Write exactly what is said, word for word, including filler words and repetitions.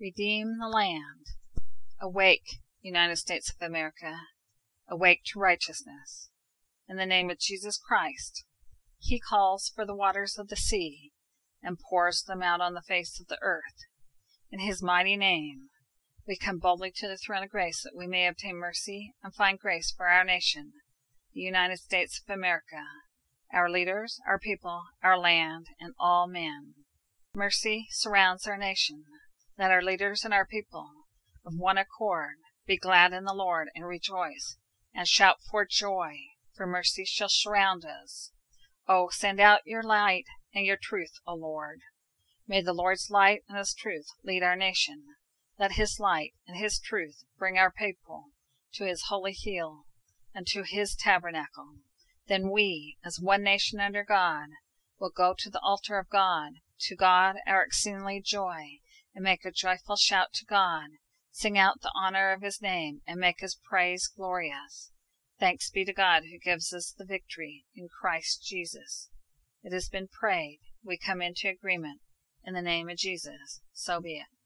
Redeem the land. Awake, United States of America. Awake to righteousness. In the name of Jesus Christ, He calls for the waters of the sea and pours them out on the face of the earth. In His mighty name, we come boldly to the throne of grace that we may obtain mercy and find grace for our nation, the United States of America, our leaders, our people, our land, and all men. Mercy surrounds our nation. Let our leaders and our people, of one accord, be glad in the Lord and rejoice, and shout for joy, for mercy shall surround us. Oh, send out your light and your truth, O Lord. May the Lord's light and His truth lead our nation. Let His light and His truth bring our people to His holy hill and to His tabernacle. Then we, as one nation under God, will go to the altar of God, to God our exceedingly joy, and make a joyful shout to God, sing out the honor of His name, and make His praise glorious. Thanks be to God who gives us the victory in Christ Jesus. It has been prayed. We come into agreement. In the name of Jesus, so be it.